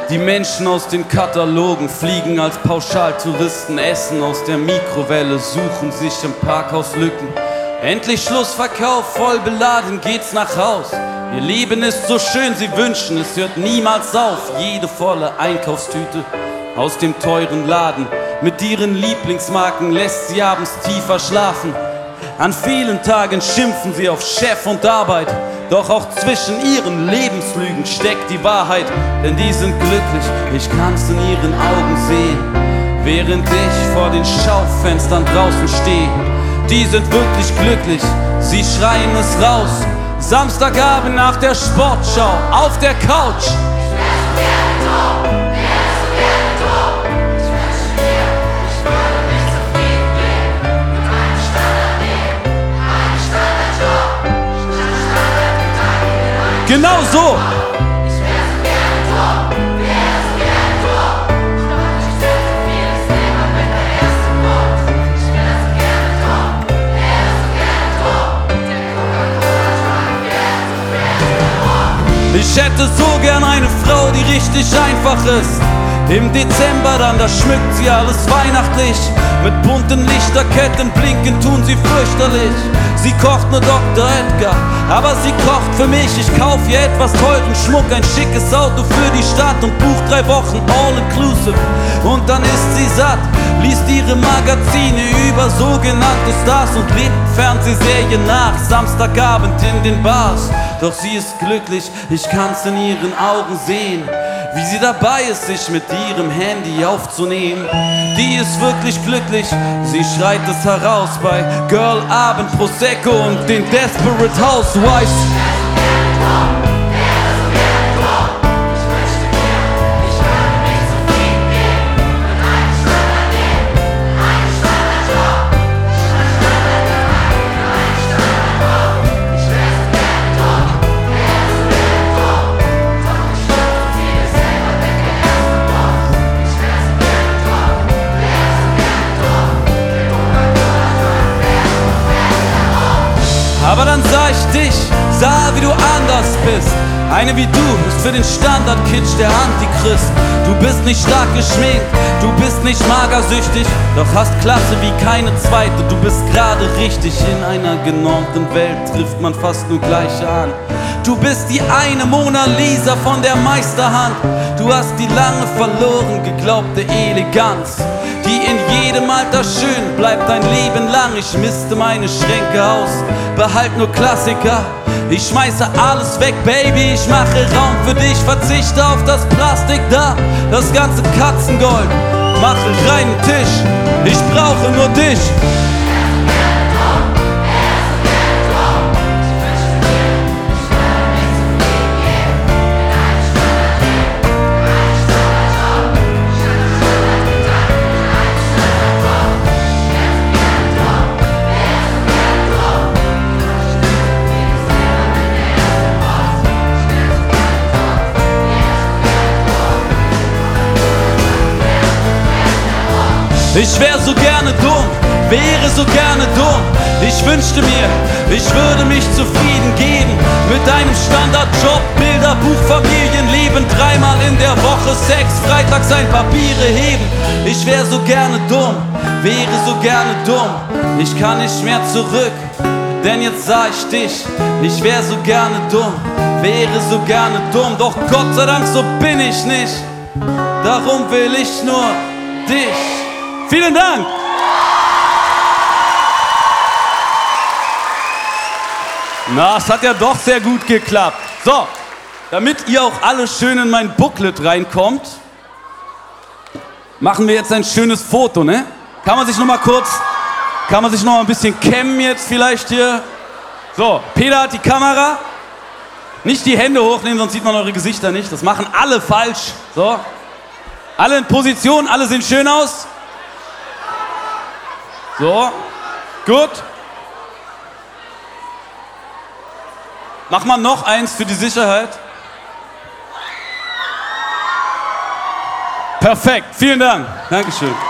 Die Menschen aus den Katalogen fliegen als Pauschaltouristen, essen aus der Mikrowelle, suchen sich im Parkhaus Lücken. Endlich Schlussverkauf, voll beladen geht's nach Haus. Ihr Leben ist so schön, sie wünschen, es hört niemals auf. Jede volle Einkaufstüte aus dem teuren Laden. Mit ihren Lieblingsmarken lässt sie abends tiefer schlafen. An vielen Tagen schimpfen sie auf Chef und Arbeit. Doch auch zwischen ihren Lebenslügen steckt die Wahrheit. Denn die sind glücklich, ich kann's in ihren Augen sehen. Während ich vor den Schaufenstern draußen stehe. Die sind wirklich glücklich, sie schreien es raus. Samstagabend nach der Sportschau auf der Couch. Genau so! Ich hätte so gern eine Frau, die richtig einfach ist. Im Dezember dann, da schmückt sie alles weihnachtlich. Mit bunten Lichterketten blinken tun sie fürchterlich. Sie kocht nur Dr. Edgar, aber sie kocht für mich. Ich kauf ihr etwas teuren Schmuck, ein schickes Auto für die Stadt und buch 3 Wochen all-inclusive. Und dann ist sie satt, liest ihre Magazine über sogenannte Stars und lebt Fernsehserien nach. Samstagabend in den Bars, doch sie ist glücklich, ich kann's in ihren Augen sehen. Wie sie dabei ist, sich mit ihrem Handy aufzunehmen. Die ist wirklich glücklich, sie schreit es heraus bei Girl, Abend, Prosecco und den Desperate Housewives. Aber dann sah ich dich, sah wie du anders bist. Eine wie du ist für den Standard-Kitsch der Antichrist. Du bist nicht stark geschminkt, du bist nicht magersüchtig, doch hast Klasse wie keine zweite. Du bist gerade richtig, in einer genormten Welt trifft man fast nur Gleiche an. Du bist die eine Mona Lisa von der Meisterhand. Du hast die lange verloren geglaubte Eleganz, die in jedem Alter schön bleibt dein Leben lang. Ich misste meine Schränke aus, behalt nur Klassiker. Ich schmeiße alles weg, Baby, ich mache Raum für dich. Verzichte auf das Plastik da, das ganze Katzengold. Mache reinen Tisch, ich brauche nur dich. Ich wär so gerne dumm, wäre so gerne dumm. Ich wünschte mir, ich würde mich zufrieden geben mit einem Standardjob, Bilderbuch, Familienleben, 3-mal in der Woche Sex, freitags ein Papiere heben. Ich wär so gerne dumm, wäre so gerne dumm. Ich kann nicht mehr zurück, denn jetzt sah ich dich. Ich wär so gerne dumm, wäre so gerne dumm. Doch Gott sei Dank, so bin ich nicht. Darum will ich nur dich. Vielen Dank! Na, es hat ja doch sehr gut geklappt. So, damit ihr auch alle schön in mein Booklet reinkommt, machen wir jetzt ein schönes Foto, ne? Kann man sich noch mal ein bisschen kämmen jetzt vielleicht hier? So, Peter hat die Kamera. Nicht die Hände hochnehmen, sonst sieht man eure Gesichter nicht. Das machen alle falsch. So, alle in Position, alle sehen schön aus. So, gut. Mach mal noch eins für die Sicherheit. Perfekt, vielen Dank. Dankeschön.